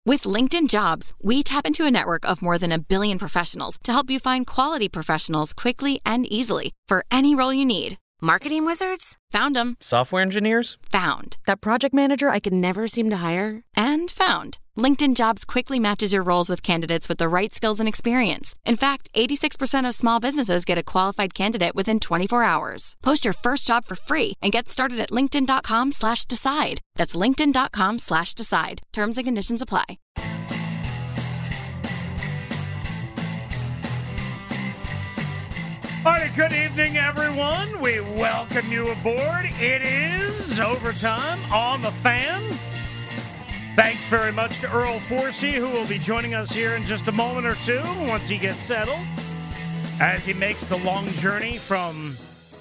With LinkedIn Jobs, we tap into a network of more than 1 billion professionals to help you find quality professionals quickly and easily for any role you need. Marketing wizards? Found them. Software engineers? Found. That project manager I could never seem to hire? And found. LinkedIn Jobs quickly matches your roles with candidates with the right skills and experience. In fact, 86% of small businesses get a qualified candidate within 24 hours. Post your first job for free and get started at linkedin.com/decide. That's linkedin.com/decide. Terms and conditions apply. All right, good evening, everyone. We welcome you aboard. It is overtime on the Fan. Thanks very much to Earl Forsey, who will be joining us here in just a moment or two once he gets settled, as he makes the long journey from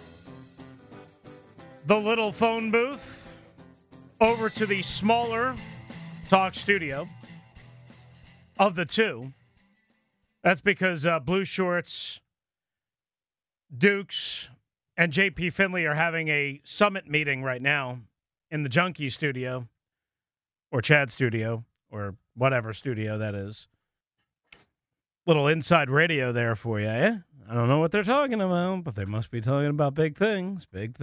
the little phone booth over to the smaller talk studio of the two. That's because Blue Shorts, Dukes, and JP Finley are having a summit meeting right now in the Junkie studio, or Chad studio, or whatever studio that is. Little inside radio there for you, eh? I don't know what they're talking about, but they must be talking about big things,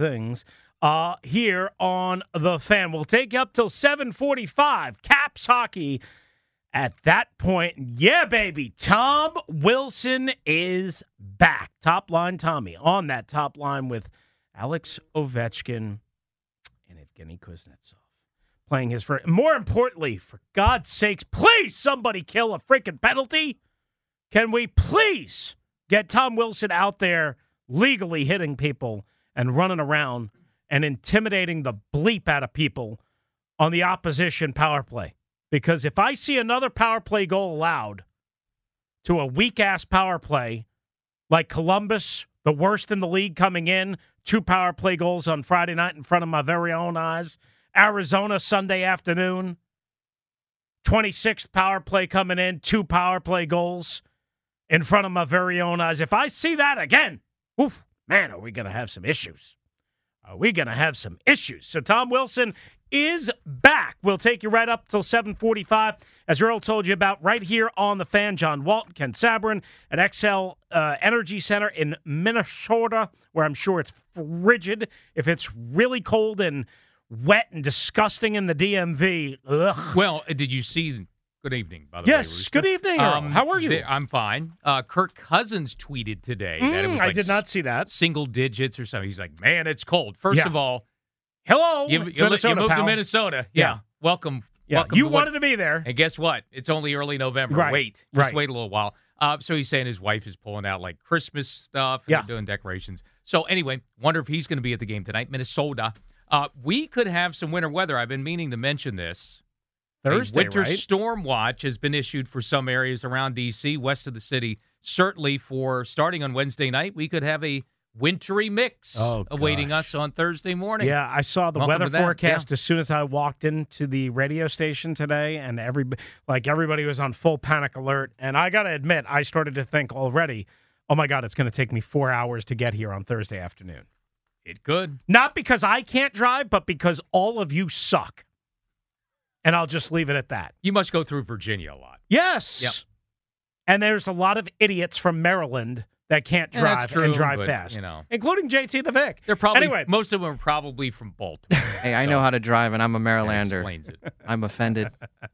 here on The Fan. We'll take you up till 7:45. Caps hockey. At that point, yeah, baby, Tom Wilson is back. Top line Tommy on that top line with Alex Ovechkin and Evgeny Kuznetsov playing his first. More importantly, for God's sakes, please somebody kill a freaking penalty. Can we please get Tom Wilson out there legally hitting people and running around and intimidating the bleep out of people on the opposition power play? Because if I see another power play goal allowed to a weak-ass power play like Columbus, the worst in the league coming in, 2 power play goals on Friday night in front of my very own eyes, Arizona Sunday afternoon, 26th power play coming in, 2 power play goals in front of my very own eyes. If I see that again, oof, man, are we going to have some issues? So Tom Wilson is back. We'll take you right up till 7:45, as Earl told you about, right here on The Fan. John Walton, Ken Sabrin at XL Energy Center in Minnesota, where I'm sure it's frigid. If it's really cold and wet and disgusting in the DMV. Ugh. Well, did you see? Good evening, by the way. Yes, good evening, Earl. How are you? I'm fine. Kirk Cousins tweeted today that it was like I did not see that. Single digits or something. He's like, man, it's cold. First of all, hello, you moved to Minnesota. Yeah. Welcome. Yeah. Welcome You wanted to be there. And guess what? It's only early November. Right. Just wait a little while. So he's saying his wife is pulling out like Christmas stuff and doing decorations. So anyway, wonder if he's going to be at the game tonight. Minnesota. We could have some winter weather. I've been meaning to mention this. Thursday, a winter right? storm watch has been issued for some areas around D.C., west of the city. Certainly for starting on Wednesday night, we could have a wintry mix awaiting us on Thursday morning. Yeah, I saw the weather forecast as soon as I walked into the radio station today, and everybody was on full panic alert. And I got to admit, I started to think already, oh, my God, it's going to take me 4 hours to get here on Thursday afternoon. It could. Not because I can't drive, but because all of you suck. And I'll just leave it at that. You must go through Virginia a lot. Yes. Yep. And there's a lot of idiots from Maryland that can't drive and drive fast, including JT the Vic. They're probably most of them are probably from Baltimore. Hey, I know how to drive, and I'm a Marylander. That explains it. I'm offended.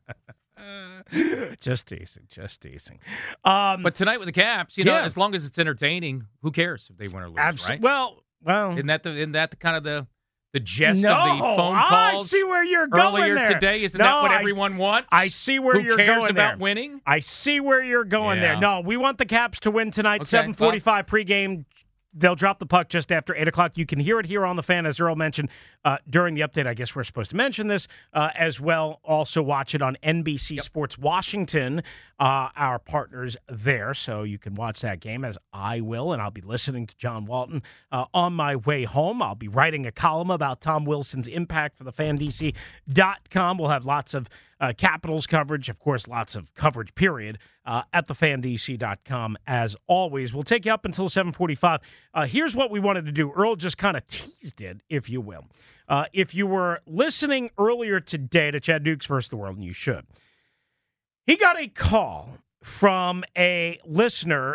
Just teasing. But tonight with the Caps, as long as it's entertaining, who cares if they win or lose, right? Well, isn't that the kind of the gist of the phone calls? I see where you're going earlier there. Today. Isn't that what everyone wants? I see where you're going there. Who cares about winning? I see where you're going there. No, we want the Caps to win tonight. 7:45 pregame. They'll drop the puck just after 8 o'clock. You can hear it here on The Fan, as Earl mentioned during the update. I guess we're supposed to mention this as well. Also watch it on NBC Sports Washington, our partners there. So you can watch that game, as I will, and I'll be listening to John Walton on my way home. I'll be writing a column about Tom Wilson's impact for the FanDC.com. We'll have lots of Capitals coverage, of course, lots of coverage, period, at thefandc.com, as always. We'll take you up until 7:45. Here's what we wanted to do. Earl just kind of teased it, if you will. If you were listening earlier today to Chad Dukes versus the World, and you should, He got a call from a listener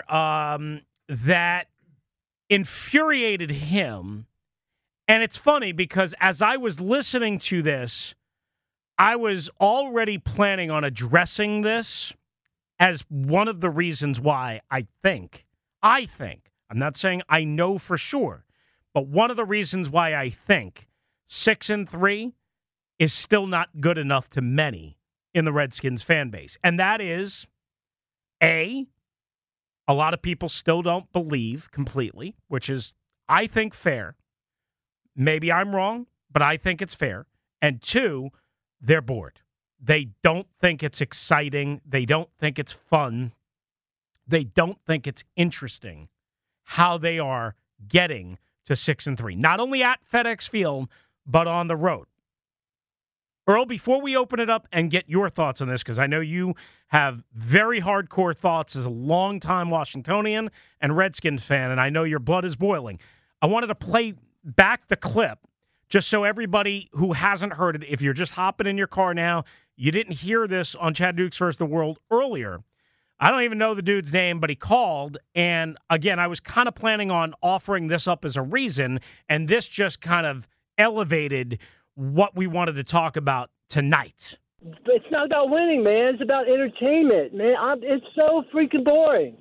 that infuriated him. And it's funny because as I was listening to this, I was already planning on addressing this as one of the reasons why I think, I'm not saying I know for sure, but one of the reasons why I think 6-3 is still not good enough to many in the Redskins fan base. And that is, A, a lot of people still don't believe completely, which is, I think, fair. Maybe I'm wrong, but I think it's fair. And 2, they're bored. They don't think it's exciting. They don't think it's fun. They don't think it's interesting how they are getting to 6-3. Not only at FedEx Field, but on the road. Earl, before we open it up and get your thoughts on this, because I know you have very hardcore thoughts as a longtime Washingtonian and Redskins fan, and I know your blood is boiling. I wanted to play back the clip just so everybody who hasn't heard it, if you're just hopping in your car now, you didn't hear this on Chad Dukes vs. the World earlier. I don't even know the dude's name, but he called, and again, I was kind of planning on offering this up as a reason, and this just kind of elevated what we wanted to talk about tonight. It's not about winning, man. It's about entertainment, man. It's so freaking boring.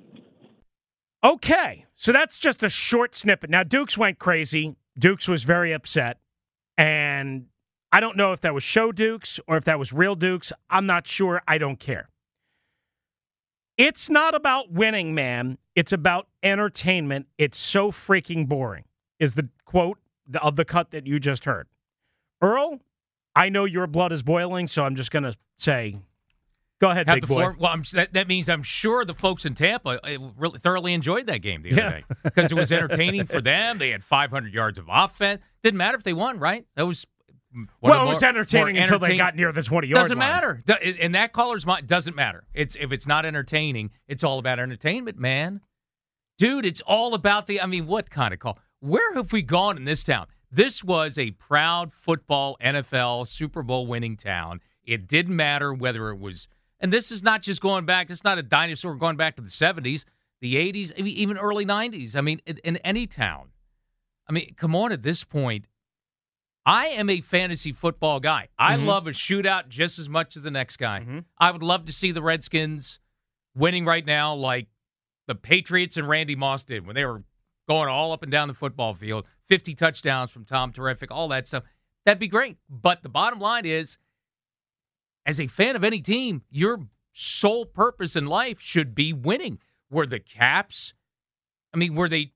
Okay, so that's just a short snippet. Now, Dukes went crazy. Dukes was very upset, and I don't know if that was show Dukes or if that was real Dukes. I'm not sure. I don't care. It's not about winning, man. It's about entertainment. It's so freaking boring, is the quote of the cut that you just heard. Earl, I know your blood is boiling, so I'm just going to say, go ahead, big boy. Well, that means I'm sure the folks in Tampa really thoroughly enjoyed that game the other day because it was entertaining for them. They had 500 yards of offense. Didn't matter if they won, right? That was it was entertaining until they got near the 20-yard line. Doesn't matter. In that caller's mind, doesn't matter. If it's not entertaining, it's all about entertainment, man. Dude, it's all about what kind of call? Where have we gone in this town? This was a proud football, NFL, Super Bowl winning town. It didn't matter whether it was, and this is not just going back, it's not a dinosaur going back to the 70s, the 80s, even early 90s. In any town. Come on, at this point, I am a fantasy football guy. I love a shootout just as much as the next guy. Mm-hmm. I would love to see the Redskins winning right now like the Patriots and Randy Moss did when they were going all up and down the football field, 50 touchdowns from Tom Terrific, all that stuff. That'd be great. But the bottom line is, as a fan of any team, your sole purpose in life should be winning. Were the Caps, were they,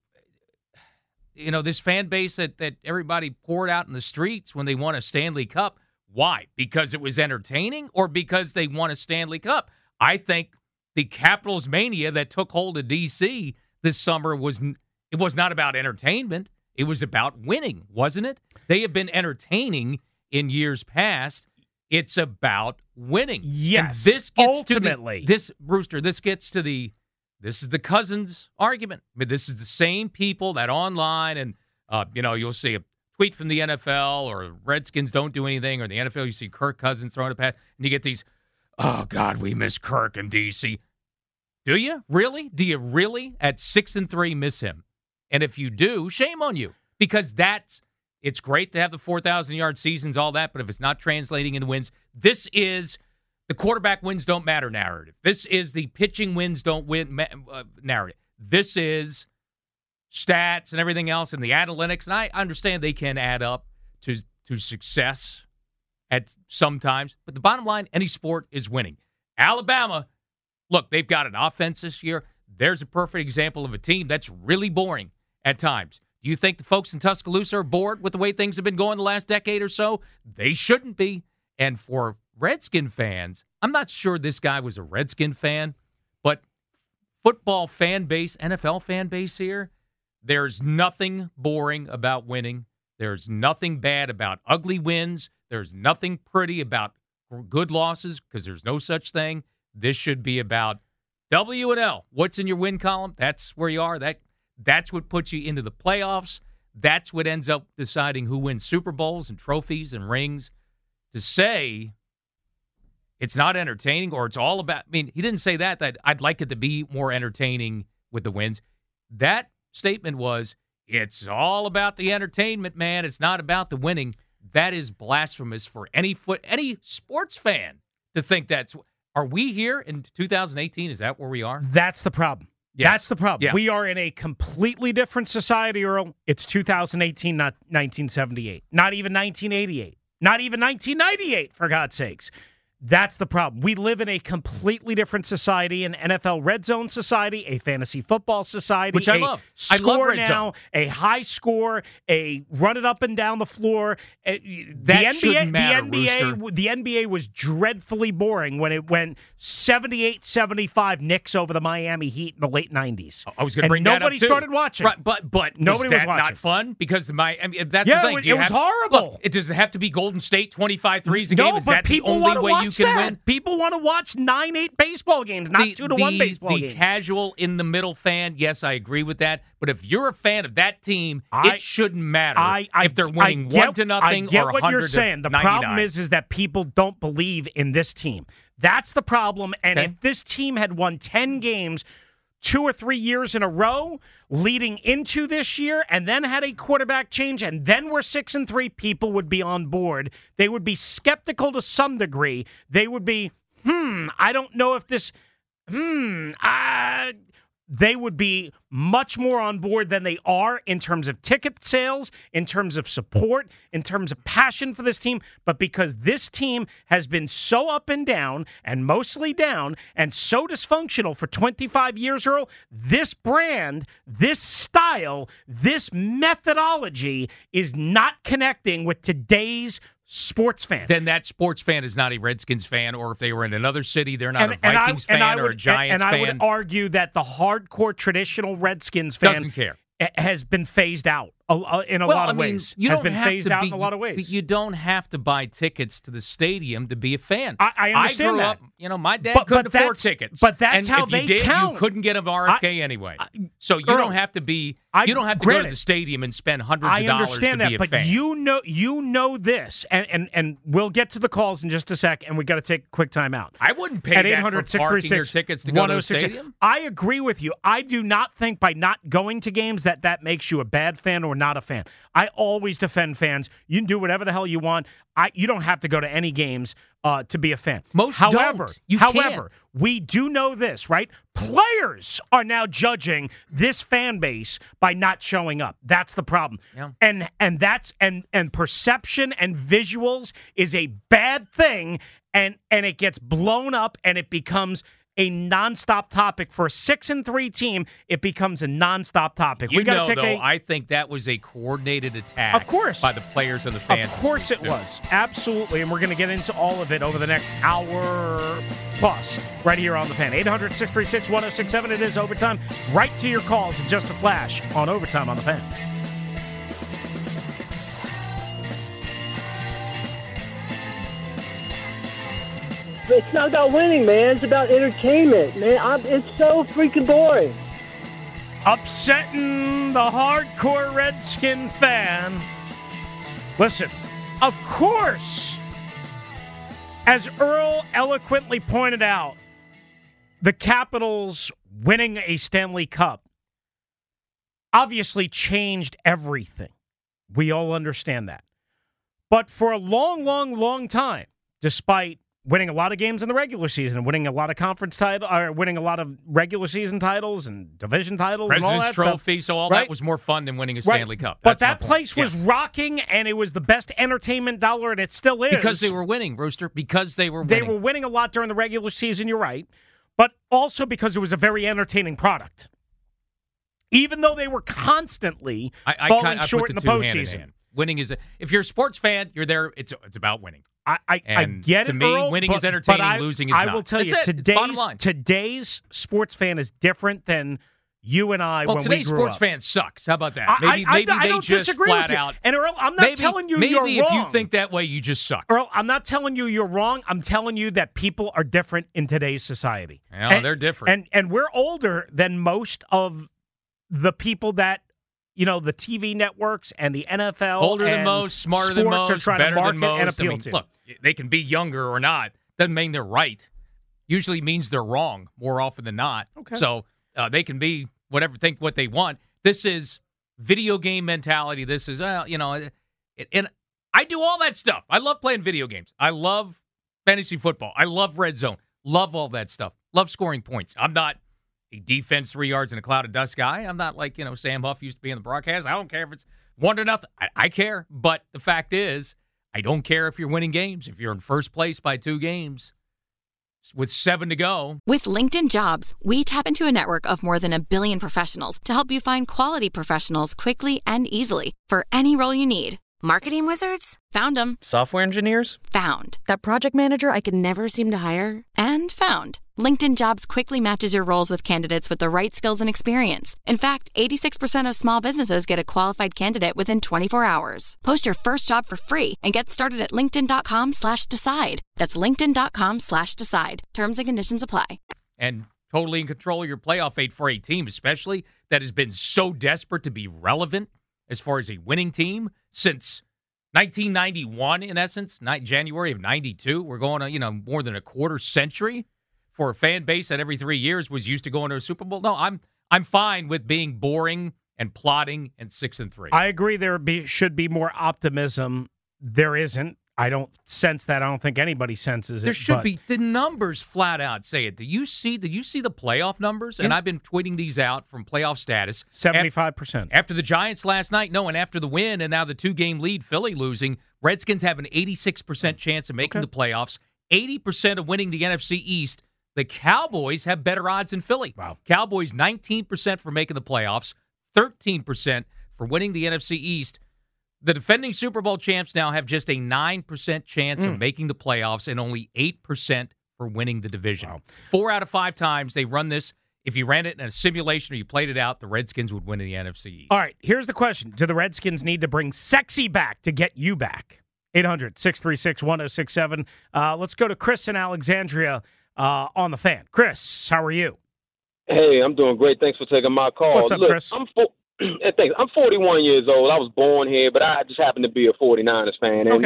this fan base that everybody poured out in the streets when they won a Stanley Cup, why? Because it was entertaining or because they won a Stanley Cup? I think the Capitals mania that took hold of D.C. this summer was not about entertainment. It was about winning, wasn't it? They have been entertaining in years past. It's about winning. Yes, and this gets ultimately. This gets to the this is the Cousins argument. This is the same people that online and, you'll see a tweet from the NFL or Redskins don't do anything, or the NFL, you see Kirk Cousins throwing a pass, and you get these, oh, God, we miss Kirk in D.C. Do you? Really? Do you really, at 6-3, miss him? And if you do, shame on you, because it's great to have the 4,000-yard seasons, all that, but if it's not translating into wins, this is the quarterback wins don't matter narrative. This is the pitching wins don't win narrative. This is stats and everything else and the analytics, and I understand they can add up to success at sometimes, but the bottom line, any sport is winning. Alabama, look, they've got an offense this year. There's a perfect example of a team that's really boring at times. Do you think the folks in Tuscaloosa are bored with the way things have been going the last decade or so? They shouldn't be. And for Redskin fans, I'm not sure this guy was a Redskin fan, but football fan base, NFL fan base here, there's nothing boring about winning. There's nothing bad about ugly wins. There's nothing pretty about good losses because there's no such thing. This should be about W and L. What's in your win column? That's where you are. That's what puts you into the playoffs. That's what ends up deciding who wins Super Bowls and trophies and rings. To say it's not entertaining or it's all about. I mean, he didn't say that I'd like it to be more entertaining with the wins. That statement was, it's all about the entertainment, man. It's not about the winning. That is blasphemous for any sports fan to think that's. Are we here in 2018? Is that where we are? That's the problem. Yes. That's the problem. Yeah. We are in a completely different society, Earl. It's 2018, not 1978. Not even 1988. Not even 1998, for God's sakes. That's the problem. We live in a completely different society, an NFL Red Zone society, a fantasy football society. Which I love. I love Red Zone. A high score, a run it up and down the floor. That shouldn't matter, Rooster. The NBA was dreadfully boring when it went 78-75 Knicks over the Miami Heat in the late 90s. I was going to bring that up, too. Nobody started watching. Right, but nobody was watching. Not fun? Because that's the thing. It was horrible. Look, does it have to be Golden State 25 threes a game? Is but that the people only want to way watch you can that. win? People want to watch 9-8 baseball games, not 2-1 baseball games. The casual in the middle fan, yes, I agree with that. But if you're a fan of that team, it shouldn't matter if they're winning 1-0 I get or 100 what you're saying. The problem is that people don't believe in this team. That's the problem. And if this team had won 10 games 2 or 3 years in a row leading into this year and then had a quarterback change and then we're 6-3, people would be on board. They would be skeptical to some degree. They would be, I don't know if this, they would be much more on board than they are in terms of ticket sales, in terms of support, in terms of passion for this team. But because this team has been so up and down, and mostly down, and so dysfunctional for 25 years, Earl, this brand, this style, this methodology is not connecting with today's sports fan. Then that sports fan is not a Redskins fan, or if they were in another city, they're not a Vikings fan or a Giants fan. And I would argue that the hardcore traditional Redskins fan doesn't care. Has been phased out in a lot of ways. You has don't been have phased to out be, in a lot of ways. You don't have to buy tickets to the stadium to be a fan. I understand grew that. Up, my dad couldn't afford tickets. But that's and how if they you did, count. You couldn't get an RFK anyway. So you don't have to be. You don't have to go to the stadium and spend hundreds of dollars to be a fan. But you know this, and we'll get to the calls in just a sec, and we got to take a quick time out. I wouldn't pay at that for parking or tickets to go to the stadium. I agree with you. I do not think by not going to games that makes you a bad fan or not a fan. I always defend fans. You can do whatever the hell you want. You don't have to go to any games to be a fan. However, we do know this, right? Players are now judging this fan base by not showing up. That's the problem. Yeah. And perception and visuals is a bad thing, and it gets blown up and it becomes a nonstop topic for a 6-3 team. It becomes a nonstop topic. I think that was a coordinated attack. Of course, by the players and the fans. Of course, it was absolutely, and we're going to get into all of it over the next hour plus, right here on the Fan. 800-636-1067. It is overtime. Right to your calls in just a flash on Overtime on the Fan. It's not about winning, man. It's about entertainment, man. It's so freaking boring. Upsetting the hardcore Redskin fan. Listen, of course, as Earl eloquently pointed out, the Capitals winning a Stanley Cup obviously changed everything. We all understand that. But for a long, long, long time, despite winning a lot of games in the regular season, winning a lot of conference titles, winning a lot of regular season titles and division titles, President's and all that Trophy, stuff, so all that was more fun than winning a Stanley Cup. But that place was rocking, and it was the best entertainment dollar, and it still is. Because they were winning, Rooster. Because they were winning. They were winning a lot during the regular season, you're right. But also because it was a very entertaining product. Even though they were constantly falling short in the postseason. Winning is if you're a sports fan, you're there. It's about winning. I get it. To me, Earl, winning is entertaining. Losing is not. I will tell you, today's sports fan is different than you and I when we grew up. Well, today's sports fan sucks. How about that? Maybe I they don't just disagree flat with you. out. And Earl, I'm not telling you you're wrong. Maybe if you think that way, you just suck. Earl, I'm not telling you you're wrong. I'm telling you that people are different in today's society. Yeah, they're different. And we're older than most of the people that, the TV networks and the NFL. Older than most, smarter than most, are trying better to than market most. And appeal to. Look, they can be younger or not. Doesn't mean they're right. Usually means they're wrong more often than not. Okay. So they can be whatever, think what they want. This is video game mentality. This is, and I do all that stuff. I love playing video games. I love fantasy football. I love red zone. Love all that stuff. Love scoring points. I'm not a defense 3 yards in a cloud of dust guy. I'm not like, Sam Huff used to be in the broadcast. I don't care if it's 1-0. I care. But the fact is, I don't care if you're winning games. If you're in first place by 2 games with 7 to go. With LinkedIn Jobs, we tap into a network of more than 1 billion professionals to help you find quality professionals quickly and easily for any role you need. Marketing wizards? Found them. Software engineers? Found. That project manager I could never seem to hire? And found. LinkedIn Jobs quickly matches your roles with candidates with the right skills and experience. In fact, 86% of small businesses get a qualified candidate within 24 hours. Post your first job for free and get started at linkedin.com/decide. That's linkedin.com/decide. Terms and conditions apply. And totally in control of your playoff fate for a team, especially that has been so desperate to be relevant as far as a winning team since 1991, in essence, January of 92. We're going on, more than a quarter century for a fan base that every 3 years was used to going to a Super Bowl. No, I'm fine with being boring and plotting and 6-3. I agree should be more optimism. There isn't. I don't sense that. I don't think anybody senses it. There should be. The numbers flat out say it. Did you see the playoff numbers? And I've been tweeting these out from playoff status. 75%. After the Giants last night, no, and after the win and now the 2-game lead, Philly losing, Redskins have an 86% chance of making the playoffs, 80% of winning the NFC East. The Cowboys have better odds than Philly. Wow. Cowboys 19% for making the playoffs, 13% for winning the NFC East. The defending Super Bowl champs now have just a 9% chance of making the playoffs and only 8% for winning the division. Wow. 4 out of 5 times they run this. If you ran it in a simulation or you played it out, the Redskins would win in the NFC East. All right, here's the question. Do the Redskins need to bring sexy back to get you back? 800-636-1067. Let's go to Chris in Alexandria on the Fan. Chris, how are you? Hey, I'm doing great. Thanks for taking my call. What's up, Chris? I'm 41 years old. I was born here, but I just happen to be a 49ers fan. And,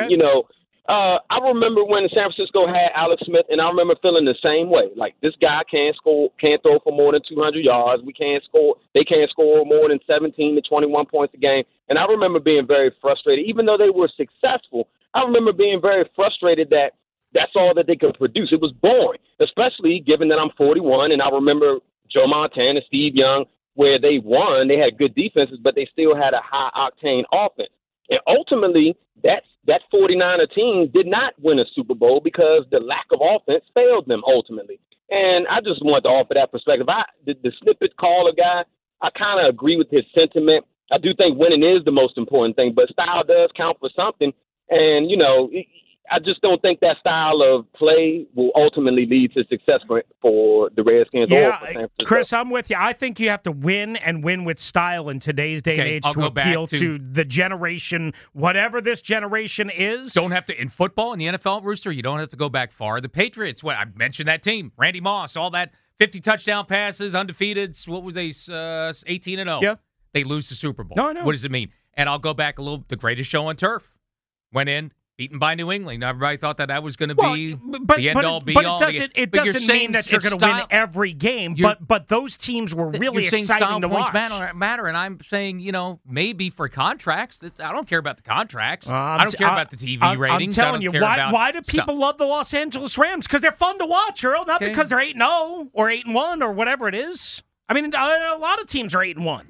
I remember when San Francisco had Alex Smith, and I remember feeling the same way. Like, this guy can't throw for more than 200 yards. They can't score more than 17 to 21 points a game. And I remember being very frustrated. Even though they were successful, I remember being very frustrated that that's all that they could produce. It was boring, especially given that I'm 41, and I remember Joe Montana, Steve Young, where they won. They had good defenses, but they still had a high-octane offense. And ultimately, that 49er team did not win a Super Bowl because the lack of offense failed them ultimately. And I just wanted to offer that perspective. The snippet caller guy, I kind of agree with his sentiment. I do think winning is the most important thing, but style does count for something. And, I just don't think that style of play will ultimately lead to success for the Redskins. Yeah, or for San Francisco. Chris, I'm with you. I think you have to win and win with style in today's day and age to appeal to the generation, whatever this generation is. Don't have to, in football, in the NFL, Rooster, you don't have to go back far. The Patriots, I mentioned that team, Randy Moss, all that, 50 touchdown passes, undefeated, what was they, 18-0. Yeah. They lose the Super Bowl. No, I know. What does it mean? And I'll go back a little, the greatest show on turf. Went in, beaten by New England. Everybody thought that was going to be the end-all, be-all. But it doesn't mean that you're going to win every game. But those teams were really exciting to watch. Matter, and I'm saying, maybe for contracts. I don't care about the contracts. I don't care about the TV ratings. I'm telling you, why do people love the Los Angeles Rams? Because they're fun to watch, Earl. Not because they're 8-0 or 8-1 or whatever it is. I mean, a lot of teams are 8-1.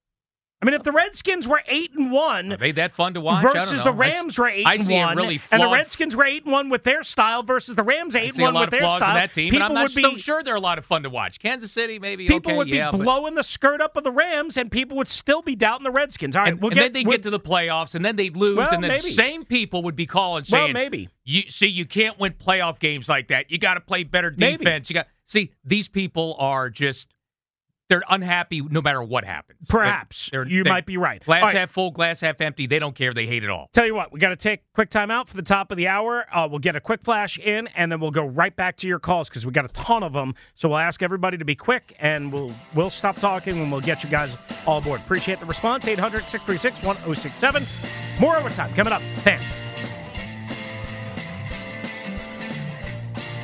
I mean, if the Redskins were 8-1, are they that fun to watch? Versus the Rams were 8-1, really and the Redskins were 8-1 with their style versus the Rams 8-1 with their style. In that team, and I'm not so sure they're a lot of fun to watch. Kansas City, maybe. People would be blowing the skirt up of the Rams, and people would still be doubting the Redskins. All right, then they get to the playoffs, and then they'd lose, and then the same people would be calling saying, "Well, maybe you can't win playoff games like that. You got to play better defense. These people are just." They're unhappy no matter what happens. Perhaps. You might be right. Glass half full, glass half empty. They don't care. They hate it all. Tell you what, we got to take a quick time out for the top of the hour. We'll get a quick flash in, and then we'll go right back to your calls because we got a ton of them. So we'll ask everybody to be quick, and we'll stop talking, and we'll get you guys all aboard. Appreciate the response. 800-636-1067. More overtime coming up. Fan.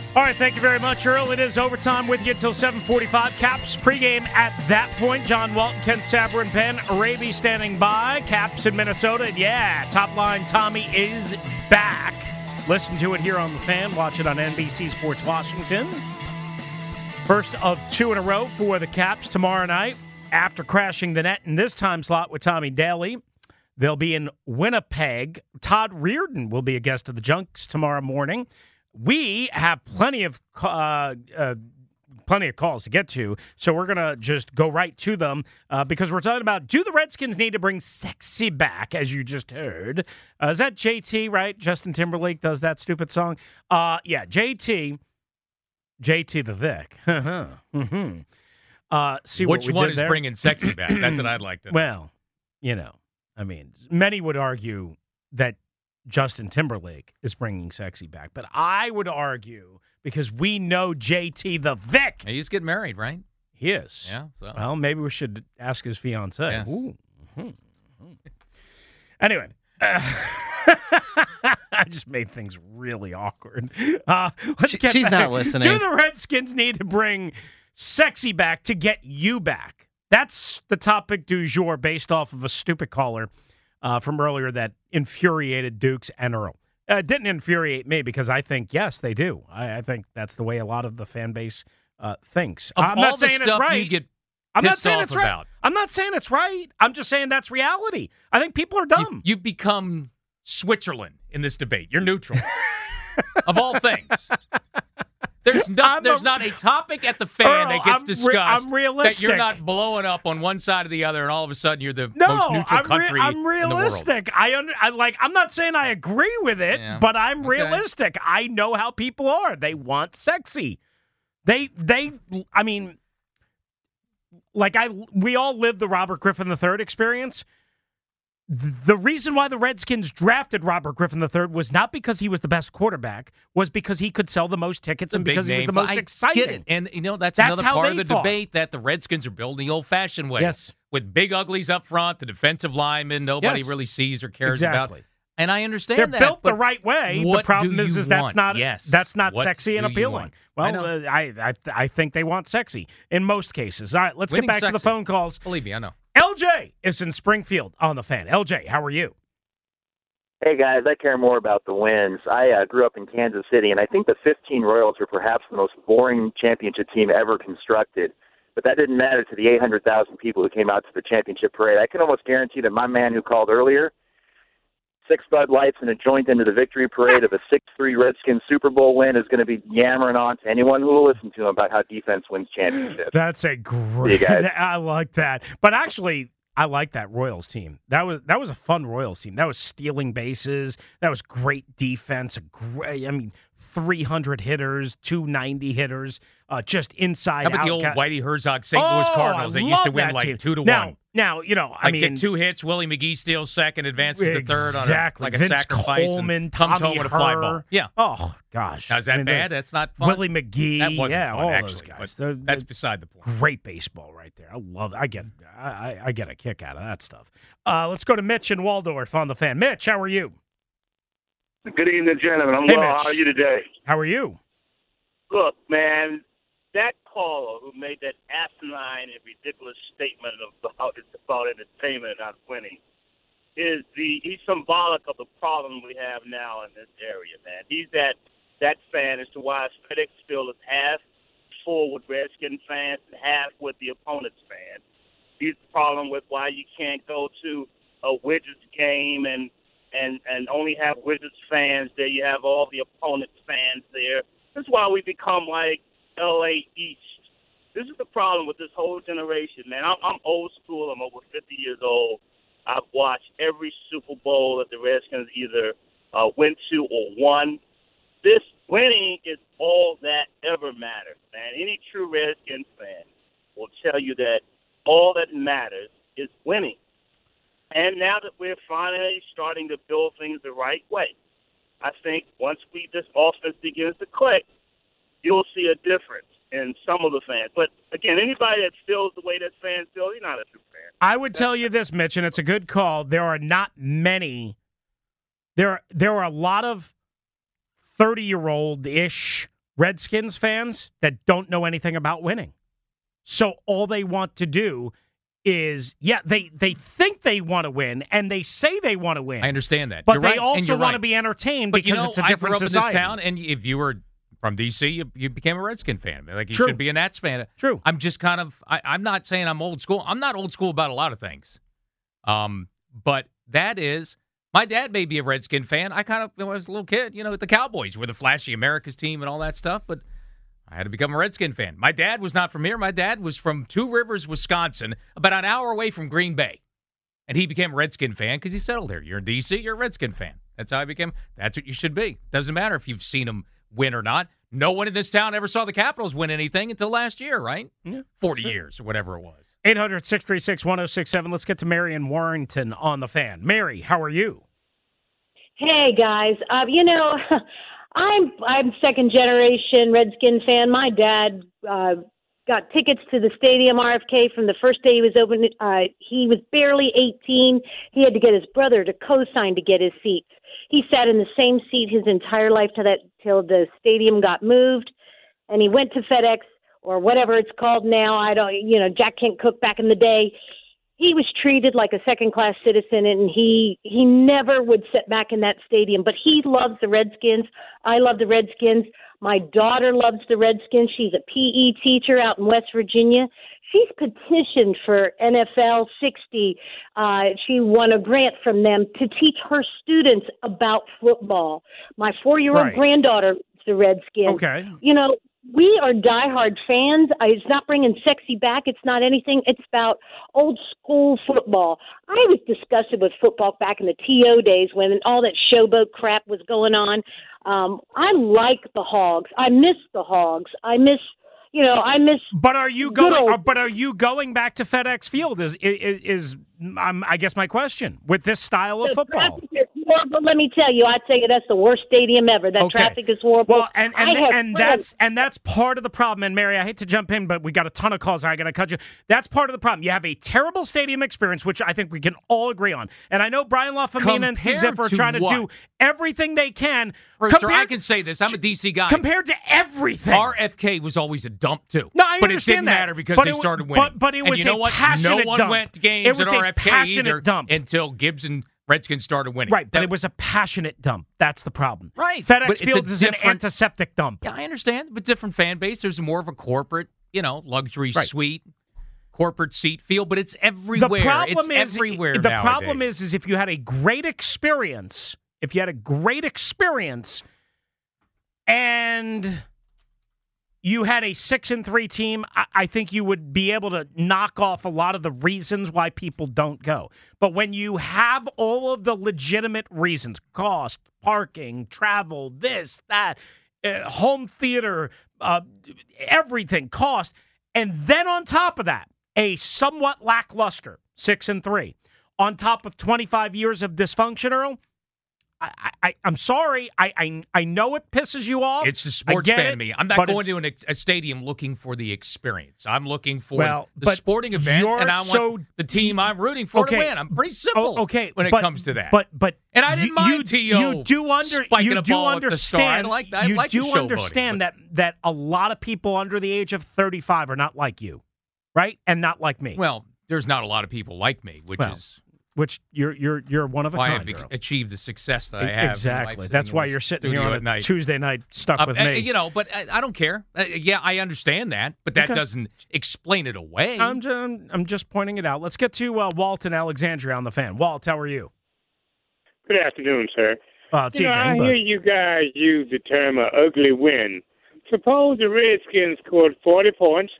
All right, thank you very much, Earl. It is overtime with you until 7:45. Caps pregame at that point. John Walton, Ken Saber, and Ben Araby standing by. Caps in Minnesota. And yeah, Top Line Tommy is back. Listen to it here on The Fan. Watch it on NBC Sports Washington. First of two in a row for the Caps tomorrow night. After crashing the net in this time slot with Tommy Daly, they'll be in Winnipeg. Todd Reardon will be a guest of the Junks tomorrow morning. We have plenty of calls to get to, so we're going to just go right to them because we're talking about, do the Redskins need to bring sexy back, as you just heard? Is that JT, right? Justin Timberlake does that stupid song? Yeah, JT the Vic. See Which one is there? bringing sexy back? That's what I'd like to know. Well, many would argue that Justin Timberlake is bringing sexy back. But I would argue, because we know JT the Vic. He's getting married, right? He is. Yeah. So. Well, maybe we should ask his fiancée. Yes. Ooh. Anyway. I just made things really awkward. Let's get She's back. not listening. Do the Redskins need to bring sexy back to get you back? That's the topic du jour based off of a stupid caller from earlier that infuriated Dukes and Earl. It didn't infuriate me because I think, yes, they do. I think that's the way a lot of the fan base thinks. Of I'm all not the saying stuff it's right. you get I'm not pissed saying off it's right. about. I'm not saying it's right. I'm just saying that's reality. I think people are dumb. You've become Switzerland in this debate. You're neutral. Of all things. There's not a topic at the Fan Earl, that gets discussed I'm realistic. that you're not blowing up on one side or the other, and all of a sudden you're the most neutral country I'm in the world. realistic. I'm not saying I agree with it, but I'm realistic. I know how people are. They want sexy. We all lived the Robert Griffin III experience. The reason why the Redskins drafted Robert Griffin III was not because he was the best quarterback, was because he could sell the most tickets and because he was the most exciting. Get it. And, that's another how part of they the thought. debate that the Redskins are building the old-fashioned way. Yes. With big uglies up front, the defensive linemen nobody really sees or cares about. And I understand They're that. built the right way. The problem is that's not What sexy and do you appealing. want? Well, I think they want sexy in most cases. All right, let's Winning get back to the sexy. phone calls. Believe me, I know. LJ is in Springfield on the Fan. LJ, how are you? Hey, guys, I care more about the wins. I grew up in Kansas City, and I think the 15 Royals were perhaps the most boring championship team ever constructed. But that didn't matter to the 800,000 people who came out to the championship parade. I can almost guarantee that my man who called earlier, 6 Bud Lights and a joint into the victory parade of a 6-3 Redskins Super Bowl win is going to be yammering on to anyone who will listen to him about how defense wins championships. That's a great. I like that. But actually, I like that Royals team. That was a fun Royals team. That was stealing bases. That was great defense. 300 hitters, 290 hitters, just inside out. How about the old Whitey Herzog St. Louis Cardinals that used to win like 2-1? Now, get 2 hits, Willie McGee steals second, advances to third on a Vince sacrifice, Coleman, and comes Tommy home with a fly Herr. ball. Yeah. Oh, gosh. Now, is that bad? That's not fun? Willie McGee. That wasn't fun, all actually. those guys. But that's beside the point. Great baseball right there. I love it. I get a kick out of that stuff. Let's go to Mitch in Waldorf on the Fan. Mitch, how are you? Good evening, gentlemen. I'm Hey, well. Mitch. How are you today? How are you? Look, man, that caller who made that asinine and ridiculous statement about entertainment not winning he's symbolic of the problem we have now in this area, man. He's that fan as to why FedEx Field is half full with Redskin fans and half with the opponent's fans. He's the problem with why you can't go to a Wizards game and only have Wizards fans there. You have all the opponent's fans there. This is why we become like L.A. East. This is the problem with this whole generation, man. I'm old school. I'm over 50 years old. I've watched every Super Bowl that the Redskins either went to or won. This winning is all that ever matters, man. Any true Redskins fan will tell you that all that matters is winning. And now that we're finally starting to build things the right way, I think once this offense begins to click, you'll see a difference in some of the fans. But, again, anybody that feels the way that fans feel, you're not a true fan. I would tell you this, Mitch, and it's a good call. There are not many. There are a lot of 30-year-old-ish Redskins fans that don't know anything about winning. So all they want to do is, they think they want to win, and they say they want to win. I understand that. But you're they right, also want to right. be entertained but because it's a I different grew up society. in this town, and if you were from D.C., you became a Redskin fan. Like, you True. should be a Nats fan. True. I'm just kind of, I'm not saying I'm old school. I'm not old school about a lot of things. But that is, my dad may be a Redskin fan. I kind of, when I was a little kid, the Cowboys were the flashy America's team and all that stuff, but I had to become a Redskin fan. My dad was not from here. My dad was from Two Rivers, Wisconsin, about an hour away from Green Bay. And he became a Redskin fan because he settled here. You're in D.C., you're a Redskin fan. That's how I became. That's what you should be. Doesn't matter if you've seen them win or not. No one in this town ever saw the Capitals win anything until last year, right? Yeah, 40 years or whatever it was. 800-636-1067. Let's get to Mary in Warrington on the Fan. Mary, how are you? Hey, guys. I'm second generation Redskin fan. My dad got tickets to the stadium RFK from the first day he was open. He was barely 18. He had to get his brother to co-sign to get his seats. He sat in the same seat his entire life till the stadium got moved, and he went to FedEx or whatever it's called now. Jack Kent Cooke back in the day. He was treated like a second-class citizen, and he never would sit back in that stadium. But he loves the Redskins. I love the Redskins. My daughter loves the Redskins. She's a PE teacher out in West Virginia. She's petitioned for NFL 60. She won a grant from them to teach her students about football. My 4-year-old granddaughter is the Redskins. Okay. We are diehard fans. It's not bringing sexy back. It's not anything. It's about old school football. I was disgusted with football back in the TO days when all that showboat crap was going on. I like the Hogs. I miss the Hogs. I miss. But are you going? But are you going back to FedEx Field? Is I guess my question with this style of football? Horrible, let me tell you, I tell you that's the worst stadium ever. That traffic is horrible. Well, and that's part of the problem. And Mary, I hate to jump in, but we got a ton of calls. I got to cut you. That's part of the problem. You have a terrible stadium experience, which I think we can all agree on. And I know Brian LaFamina and Steve Zipper are trying to do everything they can. Rooster, I can say this. I'm a DC guy. Compared to everything, RFK was always a dump too. No, I but understand it didn't that. matter because they started winning. But it was a passionate No one dump. went to games at RFK either dump. until Gibbs and Redskins started winning. Right, but it was a passionate dump. That's the problem. Right. FedEx Field is an antiseptic dump. Yeah, I understand, but different fan base. There's more of a corporate, luxury suite, corporate seat feel, but it's everywhere. The problem it's everywhere The nowadays. problem is if you had a great experience, and you had a 6-3 team, I think you would be able to knock off a lot of the reasons why people don't go. But when you have all of the legitimate reasons, cost, parking, travel, this, that, home theater, everything, cost, and then on top of that, a somewhat lackluster 6-3, on top of 25 years of dysfunction, Earl, I'm sorry. I know it pisses you off. It's the sports fan in me. I'm not going to a stadium looking for the experience. I'm looking for the sporting event, and I want the team I'm rooting for to win. I'm pretty simple when it comes to that. And I didn't mind T.O. You do understand. I like you do understand that a lot of people under the age of 35 are not like you, right? And not like me. Well, there's not a lot of people like me, which you're one of a kind. I have achieved the success that I have. Exactly. That's why you're sitting here on a Tuesday night stuck with me. But I don't care. I understand that, but that doesn't explain it away. I'm just pointing it out. Let's get to Walt and Alexandria on the Fan. Walt, how are you? Good afternoon, sir. It's evening, I hear you guys use the term ugly win. Suppose the Redskins scored 40 points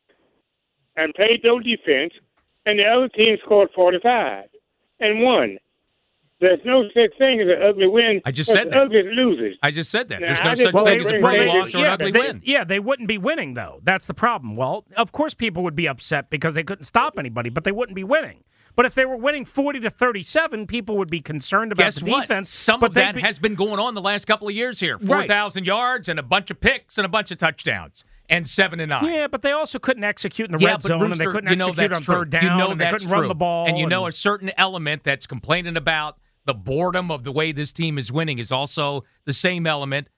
and played no defense, and the other team scored 45. And won. There's no such thing as an ugly win. I just said that. Ugly losers. I just said that. There's no such thing as a pretty loss or an ugly win. Yeah, they wouldn't be winning, though. That's the problem. Well, of course people would be upset because they couldn't stop anybody, but they wouldn't be winning. But if they were winning 40-37, people would be concerned about the defense. Some of that has been going on the last couple of years here. 4,000 yards and a bunch of picks and a bunch of touchdowns. And 7-9. Yeah, but they also couldn't execute in the red zone, Rooster, and they couldn't execute on third down, and they couldn't run the ball. And a certain element that's complaining about the boredom of the way this team is winning is also the same element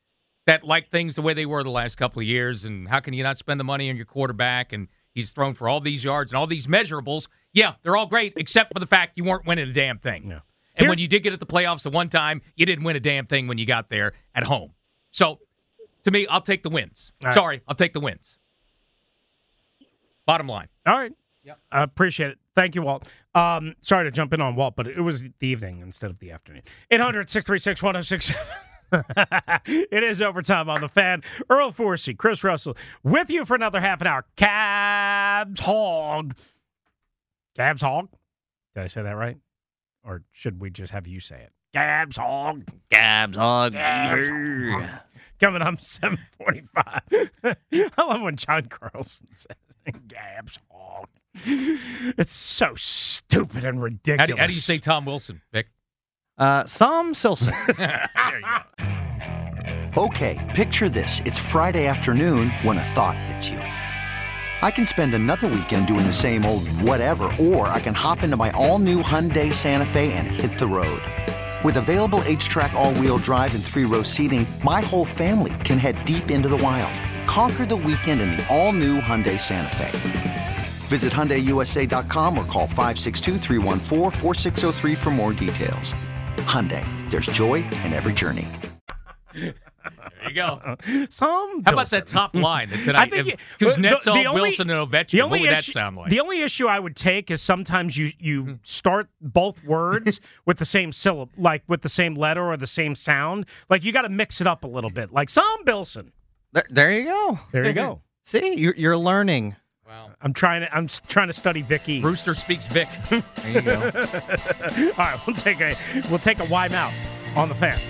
that like things the way they were the last couple of years, and how can you not spend the money on your quarterback, and he's thrown for all these yards and all these measurables. Yeah, they're all great, except for the fact you weren't winning a damn thing. Yeah. And when you did get at the playoffs the one time, you didn't win a damn thing when you got there at home. So, to me, I'll take the wins. Right. Sorry, I'll take the wins. Bottom line. All right. Yep. I appreciate it. Thank you, Walt. Sorry to jump in on Walt, but it was the evening instead of the afternoon. 800-636-1067. It is overtime on the Fan. Earl Forsey, Chris Russell, with you for another half an hour. Cabs Hog. Cabs Hog? Did I say that right? Or should we just have you say it? Gabs Hog. Gabs Hog. Gabs Hog. Coming up 7:45. I love when John Carlson says Gabs Hog. It's so stupid and ridiculous. How do you say Tom Wilson, Vic? Sam Silson. There you go. Okay, picture this. It's Friday afternoon when a thought hits you. I can spend another weekend doing the same old whatever, or I can hop into my all-new Hyundai Santa Fe and hit the road. With available H-Track all-wheel drive and 3-row seating, my whole family can head deep into the wild. Conquer the weekend in the all-new Hyundai Santa Fe. Visit HyundaiUSA.com or call 562-314-4603 for more details. Hyundai, there's joy in every journey. There you go. How about that top line tonight? Kuznetsov, Wilson, and Ovechkin. What would that sound like? The only issue I would take is sometimes you start both words with the same syllable, like with the same letter or the same sound. Like you got to mix it up a little bit. Like Sam Bilson. There you go. There you go. See, you're learning. Wow. I'm trying to study Vicky. Rooster speaks Vic. There you go. All right, we'll take a wide out on the Fan.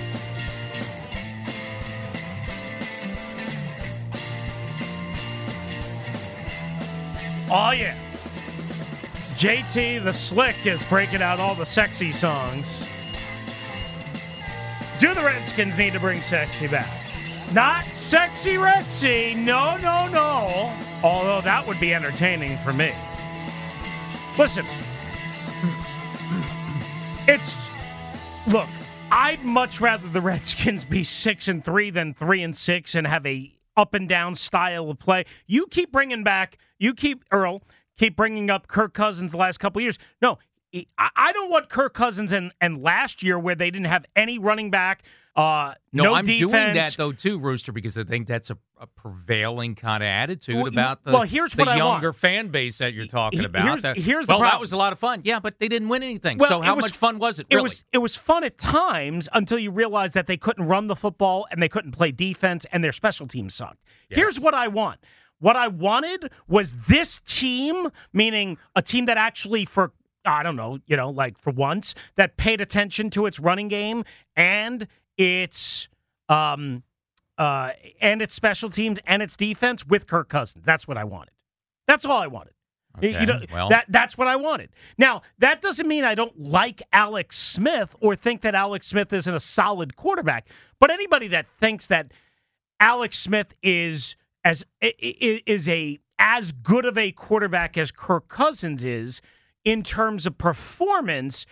Oh, yeah. JT the Slick is breaking out all the sexy songs. Do the Redskins need to bring sexy back? Not Sexy Rexy. No, no, no. Although that would be entertaining for me. Listen. Look, I'd much rather the Redskins be 6-3 than 3-6 and have a up and down style of play. You keep bringing up Kirk Cousins the last couple of years. No, I don't want Kirk Cousins and last year where they didn't have any running back, no I'm defense. doing that, though, too, Rooster, because I think that's a prevailing kind of attitude about the younger fan base that you're talking about. Here's the problem. That was a lot of fun. Yeah, but they didn't win anything. So how much fun was it, really? It was fun at times until you realized that they couldn't run the football and they couldn't play defense and their special teams sucked. Yes. Here's what I want. What I wanted was this team, meaning a team that actually for once, that paid attention to its running game and its special teams and its defense with Kirk Cousins. That's what I wanted. That's all I wanted. Okay, that's what I wanted. Now, that doesn't mean I don't like Alex Smith or think that Alex Smith isn't a solid quarterback. But anybody that thinks that Alex Smith is as good of a quarterback as Kirk Cousins is in terms of performance,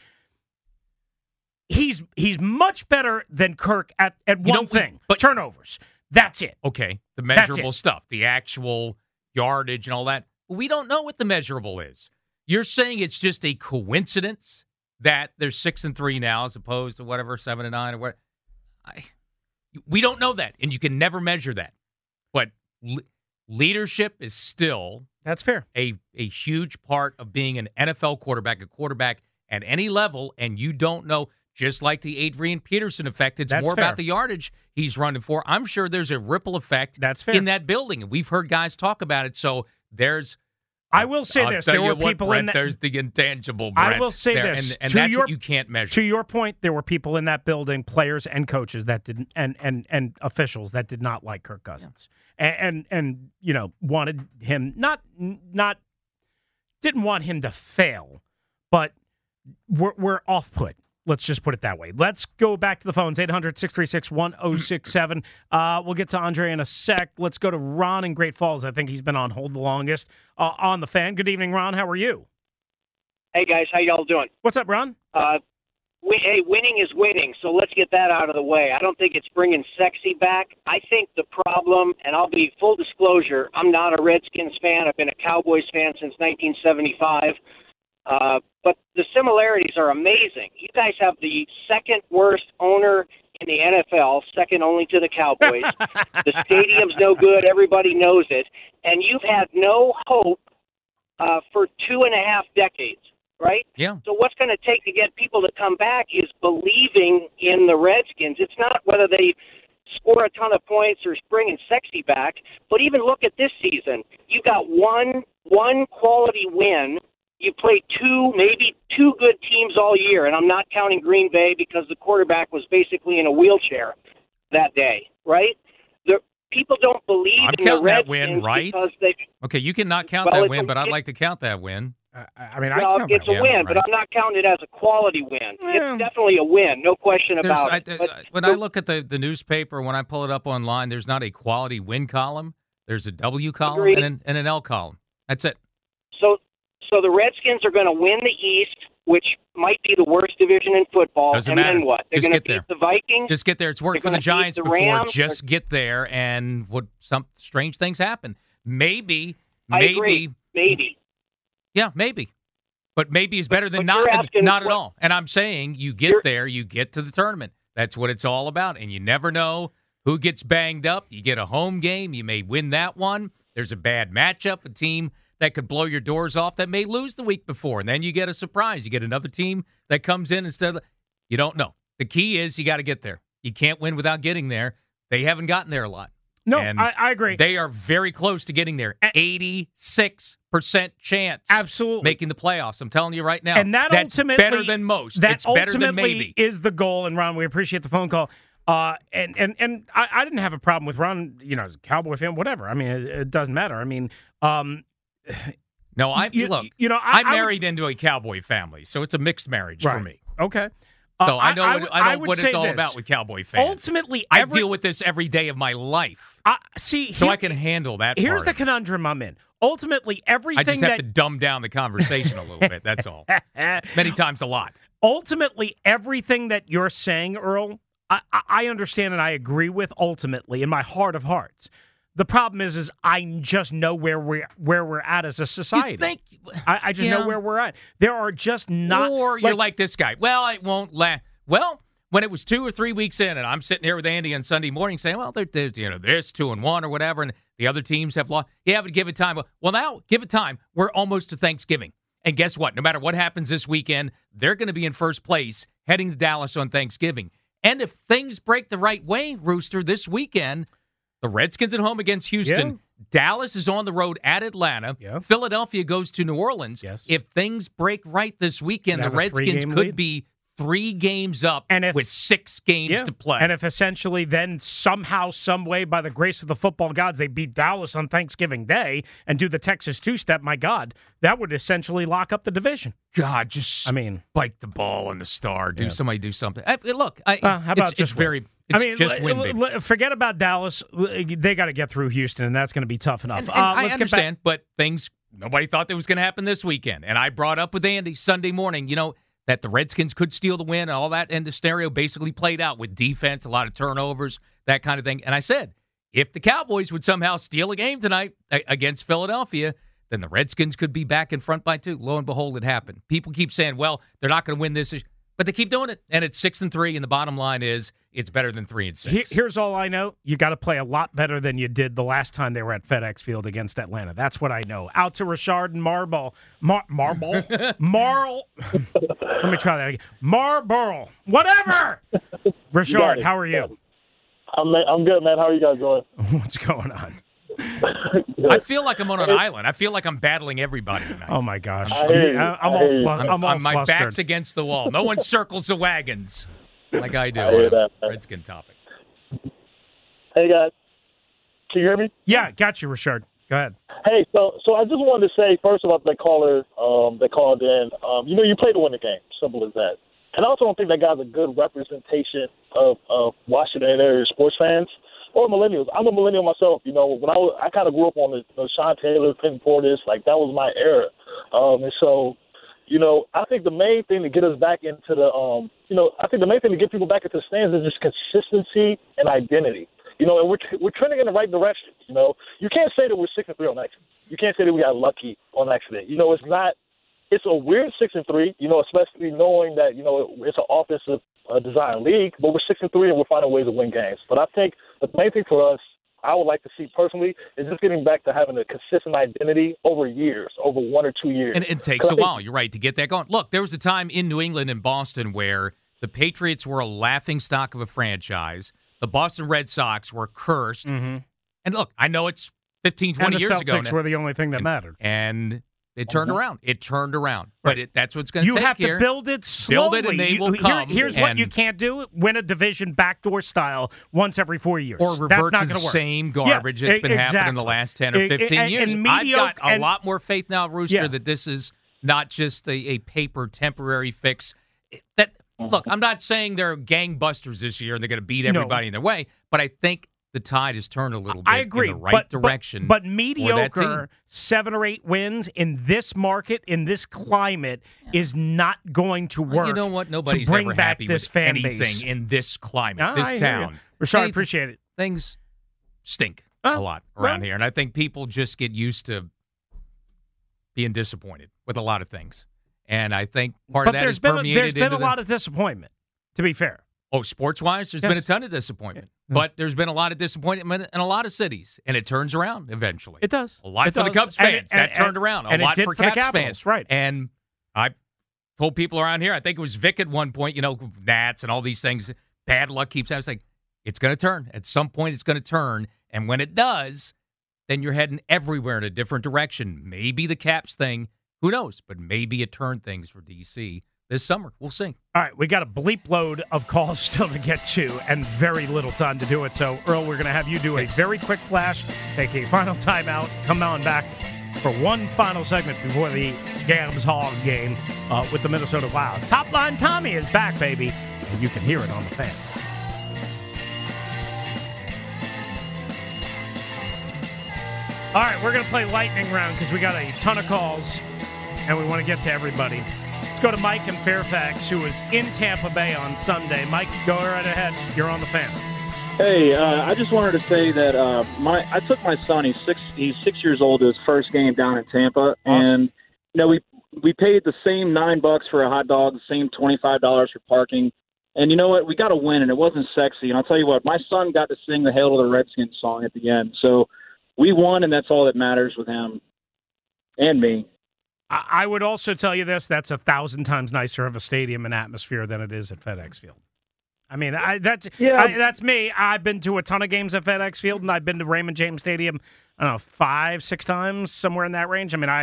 he's much better than Kirk at one thing. But turnovers. That's it. Okay. The measurable stuff, the actual yardage and all that. We don't know what the measurable is. You're saying it's just a coincidence that they're 6-3 now as opposed to whatever 7-9 or what? We don't know that, and you can never measure that. But leadership is still that's fair. A huge part of being an NFL quarterback, a quarterback at any level, and you don't know. Just like the Adrian Peterson effect, it's more about the yardage he's running for. I'm sure there's a ripple effect in that building, and we've heard guys talk about it. So there's. I will say this: there were people Brett, in that. There's the intangible. Brett I will say there, this, and that's what you can't measure. To your point, there were people in that building, players and coaches that didn't, and officials that did not like Kirk Cousins, and wanted him didn't want him to fail, but we're off put. Let's just put it that way. Let's go back to the phones, 800-636-1067. We'll get to Andre in a sec. Let's go to Ron in Great Falls. I think he's been on hold the longest on the Fan. Good evening, Ron. How are you? Hey, guys. How y'all doing? What's up, Ron? winning is winning, so let's get that out of the way. I don't think it's bringing sexy back. I think the problem, and I'll be full disclosure, I'm not a Redskins fan. I've been a Cowboys fan since 1975. But the similarities are amazing. You guys have the second worst owner in the NFL, second only to the Cowboys. The stadium's no good. Everybody knows it. And you've had no hope for 2.5 decades, right? Yeah. So what's going to take to get people to come back is believing in the Redskins. It's not whether they score a ton of points or bringing sexy back, but even look at this season. You got one quality win. You played maybe two good teams all year, and I'm not counting Green Bay because the quarterback was basically in a wheelchair that day, right? People don't believe in the Redskins that win, right? Because they. Okay, you cannot count that win, but I'd like to count that win. It's a win, but I'm not counting it as a quality win. It's definitely a win, no question about it. When I look at the newspaper, when I pull it up online, there's not a quality win column. There's a W column and an L column. That's it. So the Redskins are going to win the East, which might be the worst division in football. Doesn't matter. Then what? They're going to beat the Vikings. Just get there. It's worked for the Giants before. Just get there, and some strange things happen. Maybe. I agree. Maybe. Yeah, maybe. But maybe is better than not at all. And I'm saying you get there, you get to the tournament. That's what it's all about. And you never know who gets banged up. You get a home game. You may win that one. There's a bad matchup, a team that could blow your doors off that may lose the week before. And then you get a surprise. You get another team that comes in instead of – you don't know. The key is you got to get there. You can't win without getting there. They haven't gotten there a lot. No, and I agree. They are very close to getting there. 86% chance. Absolutely. Making the playoffs. I'm telling you right now. And that's ultimately better than most. That it's better than maybe. Is the goal. And Ron, we appreciate the phone call. And I didn't have a problem with Ron, as a Cowboy fan, whatever. I mean, it doesn't matter. I mean, no, I'm married into a Cowboy family, so it's a mixed marriage for me. Okay. So I know what it's all about with Cowboy fans. Ultimately, I deal with this every day of my life. So I can handle that. Here's the conundrum I'm in. Ultimately, everything I just have to dumb down the conversation a little bit. That's all. Many times a lot. Ultimately, everything that you're saying, Earl, I understand and I agree with. Ultimately, in my heart of hearts. The problem is I just know where we're at as a society. You think? I just know where we're at. There are just not. Or you're like this guy. Well, it won't last. Well, when it was 2 or 3 weeks in, and I'm sitting here with Andy on Sunday morning saying, well, there's 2-1 or whatever, and the other teams have lost. Yeah, but give it time. Well, now give it time. We're almost to Thanksgiving, and guess what? No matter what happens this weekend, they're going to be in first place heading to Dallas on Thanksgiving. And if things break the right way, Rooster, this weekend. The Redskins at home against Houston. Yeah. Dallas is on the road at Atlanta. Yeah. Philadelphia goes to New Orleans. Yes. If things break right this weekend, the Redskins could be 3 games up with 6 games to play. And if essentially then somehow, some way, by the grace of the football gods, they beat Dallas on Thanksgiving Day and do the Texas two-step, my God, that would essentially lock up the division. God, just spike the ball on the star. Somebody do something. Look, how about it's very... just win, forget about Dallas. They got to get through Houston, and that's going to be tough enough. And I understand, but nobody thought that was going to happen this weekend. And I brought up with Andy Sunday morning, that the Redskins could steal the win and all that, and the scenario basically played out with defense, a lot of turnovers, that kind of thing. And I said, if the Cowboys would somehow steal a game tonight against Philadelphia, then the Redskins could be back in front by 2. Lo and behold, it happened. People keep saying, well, they're not going to win this, but they keep doing it. And it's 6-3, and the bottom line is, it's better than 3-6. Here's all I know. You got to play a lot better than you did the last time they were at FedEx Field against Atlanta. That's what I know. Out to Richard and Marble. Marl. Let me try that again. Marlboro. Whatever. Richard, how are you? I'm good, man. How are you guys doing? What's going on? I feel like I'm on an island. I feel like I'm battling everybody tonight. Oh, my gosh. I'm all my flustered. back's against the wall. No one circles the wagons like I do. I hear that, Redskin topic. Hey, guys. Can you hear me? Yeah, got you, Richard. Go ahead. Hey, so I just wanted to say, first of all, the caller that called in, you play to win the game. Simple as that. And I also don't think that guy's a good representation of Washington area sports fans or millennials. I'm a millennial myself. When I kind of grew up on the Sean Taylor, Clinton Portis, like that was my era. And so, I think the main thing to get us back into I think the main thing to get people back into the stands is just consistency and identity. And we're trending in the right direction. You can't say that we're 6-3 on accident. You can't say that we got lucky on accident. It's not. It's a weird 6-3. Especially knowing that it's an offensive design league, but we're 6-3 and we're finding ways to win games. But I think the main thing for us, I would like to see personally, is just getting back to having a consistent identity over years, over 1 or 2 years. And it takes a while, you're right, to get that going. Look, there was a time in New England and Boston where the Patriots were a laughingstock of a franchise. The Boston Red Sox were cursed. Mm-hmm. And look, I know it's 15, 20 years ago. And the Celtics were the only thing that mattered. And it turned around. It turned around. But that's what's going to take here. You have to build it slowly. Build it and they will come. Here's what you can't do. Win a division backdoor style once every 4 years. Or revert to the same garbage that's been happening in the last 10 or 15 years. I've got a lot more faith now, Rooster, that this is not just a paper temporary fix. Look, I'm not saying they're gangbusters this year and they're going to beat everybody in their way, but I think the tide has turned a little bit in the right direction. But mediocre 7 or 8 wins in this market, in this climate, is not going to work. You know what? Nobody's to bring ever back happy this with fan anything base. in this climate, this town. Rashard, appreciate it. Things stink a lot around here, and I think people just get used to being disappointed with a lot of things. And I think part of that is permeated there's been a lot of disappointment, to be fair. Oh, sports-wise, there's been a ton of disappointment. But there's been a lot of disappointment in a lot of cities, and it turns around eventually. It does. A lot for the Cubs fans. That turned around. A lot for Caps fans. Right. And I've told people around here, I think it was Vic at one point, Nats and all these things, bad luck keeps happening. It's like, it's going to turn. At some point, it's going to turn. And when it does, then you're heading everywhere in a different direction. Maybe the Caps thing, who knows? But maybe it turned things for D.C. this summer. We'll see. All right, we got a bleep load of calls still to get to and very little time to do it. So, Earl, we're going to have you do a very quick flash, take a final timeout, come on back for one final segment before the Gams Hog game with the Minnesota Wild. Top Line Tommy is back, baby, and you can hear it on the fan. All right, we're going to play lightning round because we got a ton of calls and we want to get to everybody. Let's go to Mike in Fairfax, who was in Tampa Bay on Sunday. Mike, go right ahead. You're on the fan. Hey, I just wanted to say that I took my son. He's 6 years old to his first game down in Tampa, awesome. And we paid the same $9 for a hot dog, the same $25 for parking. And you know what? We got to win, and it wasn't sexy. And I'll tell you what, my son got to sing the Hail to the Redskins song at the end. So we won, and that's all that matters with him and me. I would also tell you this: that's 1,000 times nicer of a stadium and atmosphere than it is at FedEx Field. I mean, that's me. I've been to a ton of games at FedEx Field, and I've been to Raymond James Stadium, I don't know, 5, 6 times, somewhere in that range. I mean,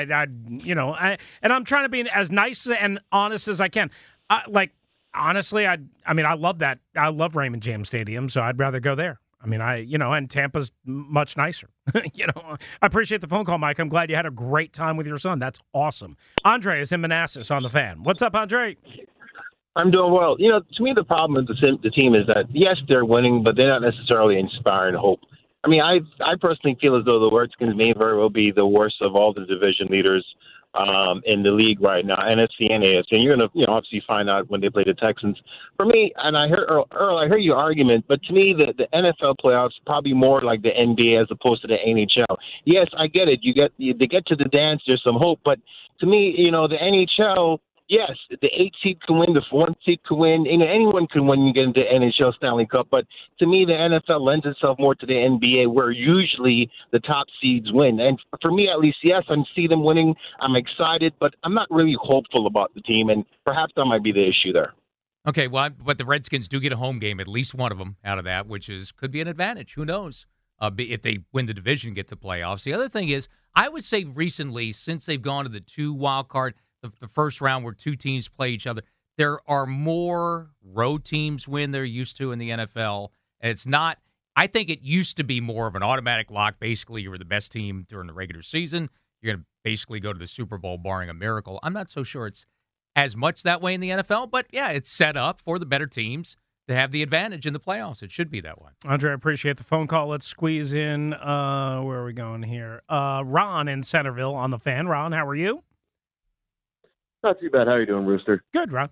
and I'm trying to be as nice and honest as I can. Honestly, I love that. I love Raymond James Stadium, so I'd rather go there. I mean, and Tampa's much nicer. I appreciate the phone call, Mike. I'm glad you had a great time with your son. That's awesome. Andre is in Manassas on the fan. What's up, Andre? I'm doing well. To me, the problem with the team is that, yes, they're winning, but they're not necessarily inspiring hope. I mean, I personally feel as though the Redskins may very well be the worst of all the division leaders in the league right now, NFC and AFC. And you're going to, obviously find out when they play the Texans. For me, and I heard Earl, I heard your argument, but to me, the NFL playoffs probably more like the NBA as opposed to the NHL. Yes, I get it. They get to the dance. There's some hope, but to me, the NHL. Yes, the 8 seed can win, the 1 seed can win. Anyone can win and get into the NHL Stanley Cup. But to me, the NFL lends itself more to the NBA, where usually the top seeds win. And for me, at least, yes, I see them winning. I'm excited, but I'm not really hopeful about the team, and perhaps that might be the issue there. Okay, well, but the Redskins do get a home game, at least one of them out of that, which could be an advantage. Who knows? If they win the division, get to playoffs. The other thing is, I would say recently, since they've gone to the 2 wild card, the first round where 2 teams play each other, there are more road teams win they're used to in the NFL. And it's not, I think it used to be more of an automatic lock. Basically, you were the best team during the regular season. You're going to basically go to the Super Bowl barring a miracle. I'm not so sure it's as much that way in the NFL, but yeah, it's set up for the better teams to have the advantage in the playoffs. It should be that way. Andre, I appreciate the phone call. Let's squeeze in, where are we going here? Ron in Centerville on the fan. Ron, how are you? Not too bad. How are you doing, Rooster? Good, Rob.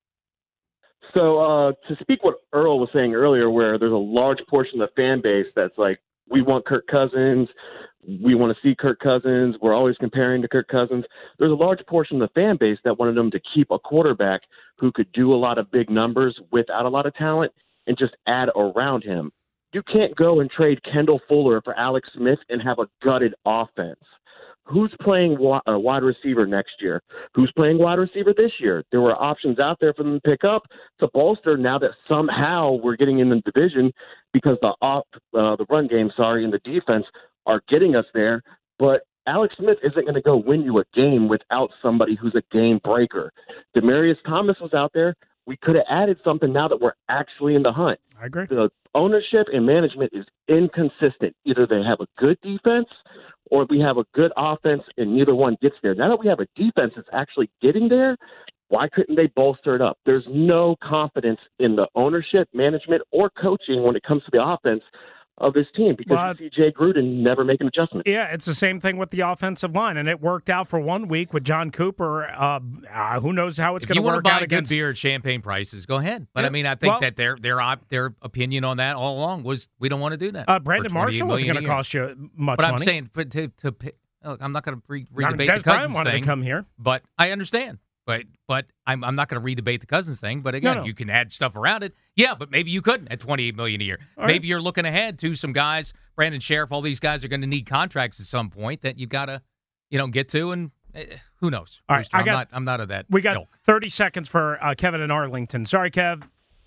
So to speak what Earl was saying earlier, where there's a large portion of the fan base that's like, we want Kirk Cousins, we want to see Kirk Cousins, we're always comparing to Kirk Cousins. There's a large portion of the fan base that wanted them to keep a quarterback who could do a lot of big numbers without a lot of talent and just add around him. You can't go and trade Kendall Fuller for Alex Smith and have a gutted offense. Who's playing wide receiver next year? Who's playing wide receiver this year? There were options out there for them to pick up to bolster now that somehow we're getting in the division because the run game, and the defense are getting us there. But Alex Smith isn't going to go win you a game without somebody who's a game breaker. Demaryius Thomas was out there. We could have added something now that we're actually in the hunt. I agree. The ownership and management is inconsistent. Either they have a good defense or we have a good offense and neither one gets there. Now that we have a defense that's actually getting there, why couldn't they bolster it up? There's no confidence in the ownership, management, or coaching when it comes to the offense of this team because you see Jay Gruden never make an adjustment. Yeah, it's the same thing with the offensive line, and it worked out for 1 week with John Cooper. Who knows how it's going to work out against... If you want to buy good beer at champagne prices, go ahead. But, I think that their opinion on that all along was we don't want to do that. Brandon Marshall wasn't going to cost you much money. But I'm saying, look, I'm not going to re-debate the Cousins thing. To come here. But I understand. But I'm not going to re-debate the Cousins thing. But again, you can add stuff around it. Yeah, but maybe you couldn't at $28 million a year. All maybe you're looking ahead to some guys. Brandon Sheriff, all these guys are going to need contracts at some point that you've got to, get to, and who knows? All right, I'm not of that. We got 30 seconds for Kevin in Arlington. Sorry, Kev.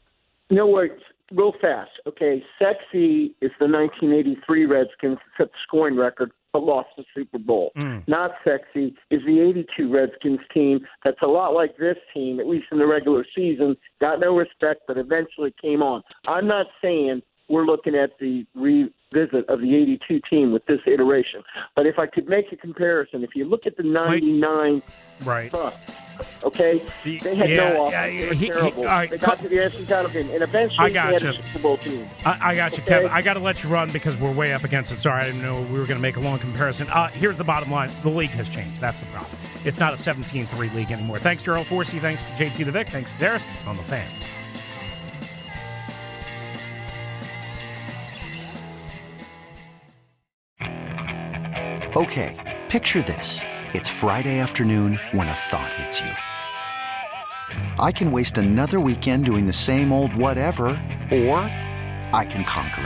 No worries. Real fast. Okay, sexy is the 1983 Redskins that set the scoring record but lost the Super Bowl. Not sexy is the 82 Redskins team that's a lot like this team, at least in the regular season, got no respect but eventually came on. I'm not saying we're looking at the revisit of the 82 team with this iteration. But if I could make a comparison, if you look at the 99 Bucks, okay, they had no offense. They were terrible. They got to the NFC title game, and eventually they had a Super Bowl team. I got you, Kevin. I got to let you run because we're way up against it. Sorry, I didn't know we were going to make a long comparison. Here's the bottom line. The league has changed. That's the problem. It's not a 17-3 league anymore. Thanks to Earl Forsey. Thanks to JT the Vic. Thanks to Darius on The Fan. Okay, picture this. It's Friday afternoon when a thought hits you. I can waste another weekend doing the same old whatever, or I can conquer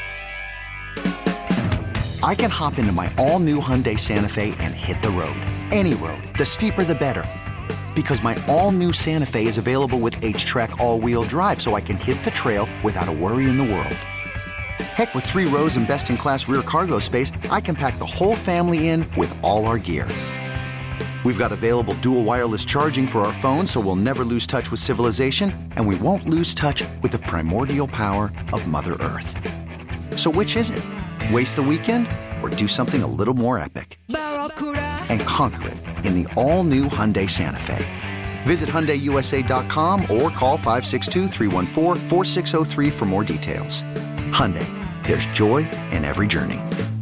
it. I can hop into my all-new Hyundai Santa Fe and hit the road. Any road. The steeper, the better. Because my all-new Santa Fe is available with H-Track all-wheel drive, so I can hit the trail without a worry in the world. Heck, with 3 rows and best-in-class rear cargo space, I can pack the whole family in with all our gear. We've got available dual wireless charging for our phones, so we'll never lose touch with civilization, and we won't lose touch with the primordial power of Mother Earth. So which is it? Waste the weekend or do something a little more epic? And conquer it in the all-new Hyundai Santa Fe. Visit HyundaiUSA.com or call 562-314-4603 for more details. Hyundai. There's joy in every journey.